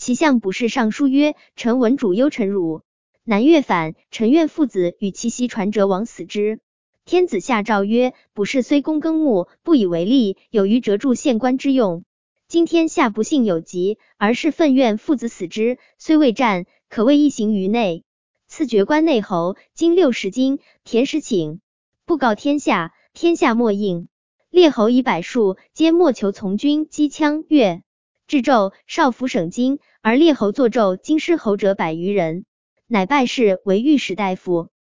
其相卜氏上书曰：臣闻主忧臣辱，南越反，臣愿父子与其袭传者往死之。天子下诏曰：卜氏虽躬耕牧，不以为利，有余折助县官之用。今天下不幸有疾，而是愤愿父子死之，虽未战，可谓一行于内。赐爵关内侯，金60斤，田10顷，布告天下，天下莫应。列侯以百数，皆莫求从军，击羌越，至纣，少府省京，而列侯作纣京师侯者100余人，乃拜仕为御史大夫。